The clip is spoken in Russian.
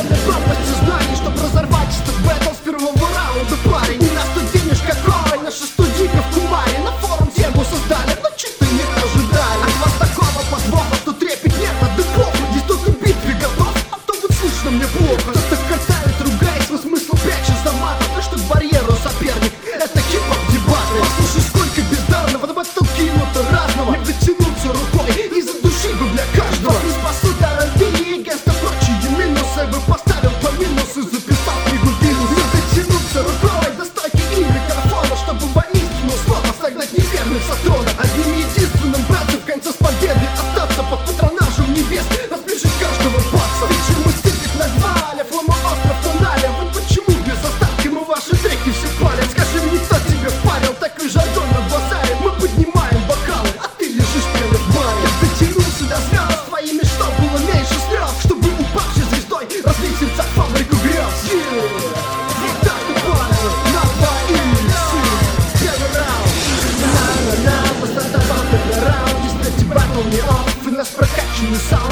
огромной пропасти знаний, чтоб разорвать этот бэтл с первого раунда, парень. У нас тут денежка кровь, наша студийка в Кумаре. На форум тему создали, но чё-то не ожидали от вас такого подвоха, что трепет нет от эпохи. Здесь только битве готов, а то вот слышно мне плохо. Кто-то катает, ругает, свой смысл прячет за матом. Так что к барьеру соперник, это хип-хоп дебаты. Послушай, сколько бездарного, на батл кинуто разного. Не дотянуться рукой и задушить бы для каждого. Не спасут Тарантино и Гэнста, прочие минусы. Бы поставил по минусу, записал книгу Винус. Не дотянуться рукой до стойки и микрофона, чтобы воистину слово согнать неверных со трона. Одним единственным, братцы, в конце с победы остаться под патронажем небес, разбежать каждого баца. Вечер мы стыков на два, аля флама остров тонале. Вот почему без остатки мы ваши треки все палят. Скажи мне, кто тебе впарил такой жаргон на базаре? Мы поднимаем бокалы, а ты лежишь прямо в баре. Я дотянулся до звезд твоими, что было меньше слез, чтобы упавшей звездой разлить в сердцах фабрику грез. Вот так ты парил, на двоих. Первый раунд, на-на-на, постартовал первый раунд. Здесь третий батл не офф, и наш прокачанный саунд.